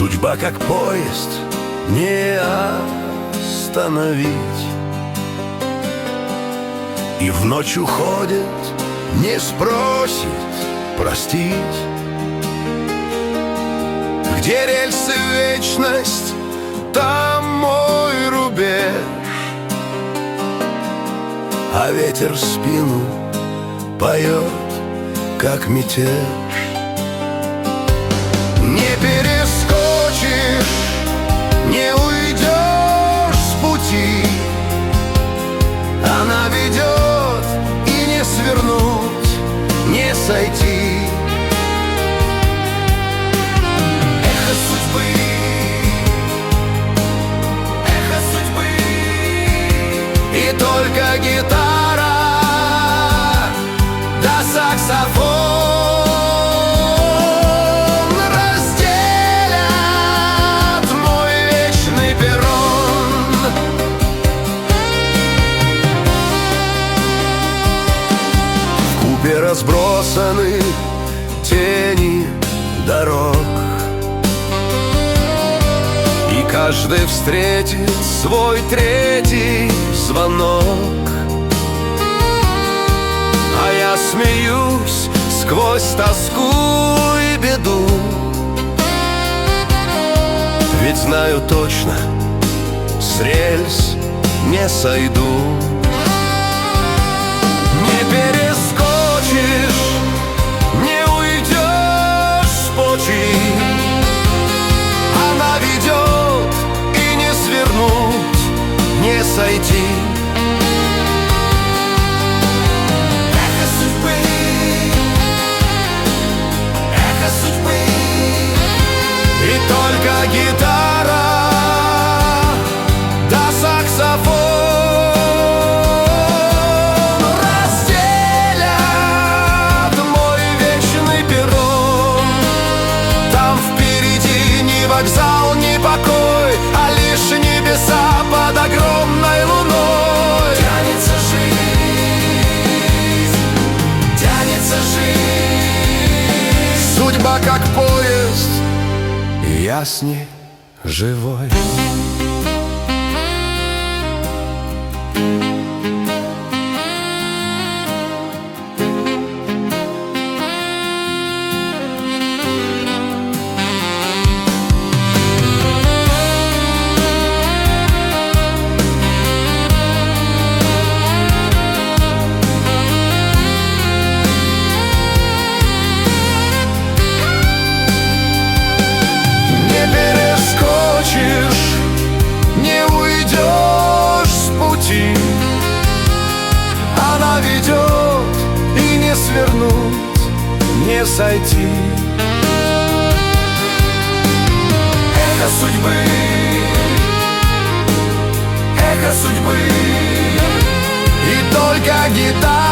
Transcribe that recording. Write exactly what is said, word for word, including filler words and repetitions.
Судьба как поезд не остановить, и в ночь уходит, не спросит простить. Где рельсы вечность, там мой рубеж, а ветер в спину поет, как мятеж. Не перескочишь, не уйдешь с пути, она ведет, и не свернуть, не сойти. Эхо судьбы, эхо судьбы, и только гитара да саксофон разбросаны тени дорог, и каждый встретит свой третий звонок. А я смеюсь сквозь тоску и беду, ведь знаю точно, с рельс не сойду. Не перескочишь, не уйдешь с пути, она ведет, и не свернуть, не сойти. Эхо судьбы, эхо судьбы, и только гитара да саксофон вокзал, не покой, а лишь небеса под огромной луной. Тянется жизнь, тянется жизнь. Судьба как поезд, и я с ней живой. Не уйдешь с пути, она ведет, и не свернуть, не сойти. Эхо судьбы, эхо судьбы, и только гитара